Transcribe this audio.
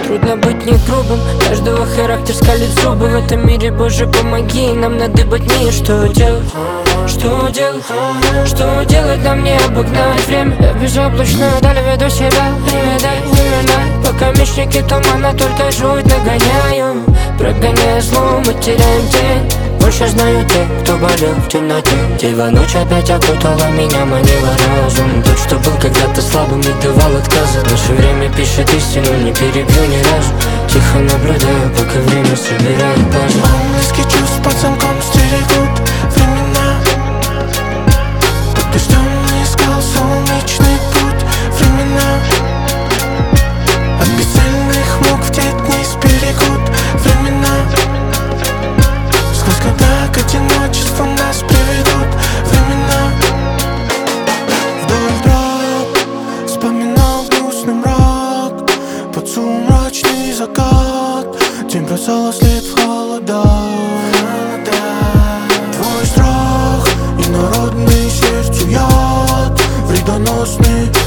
Трудно быть не грубым, каждого характер скалит зубы. В этом мире, Боже, помоги, нам надо быть не. Что делать? Что делать? Что делать нам не обогнать время? Я безоблачно далее веду себя. Пока мечники тумана только жуть нагоняю. Прогоняя зло, мы теряем тень. Больше знаю те, кто болел в темноте. Дева ночь опять окутала меня, манила разум. Тот, что был когда-то слабым и давал отказы. Наше время пишет истину, не перебью ни разу. Тихо наблюдаю, пока время собирает пазл. Близкий чувств под замком стерегут времена. Под дождем не искал солнечный путь. Времена от бесцельных мук в те дни сберегут. Времена сквозь когда к одиночеству нас приведут. Времена вдоль дорог вспоминал грустный мрак. Под сумрачный закат день бросала след в холода. Твой страх инородный сердцу яд, вредоносный.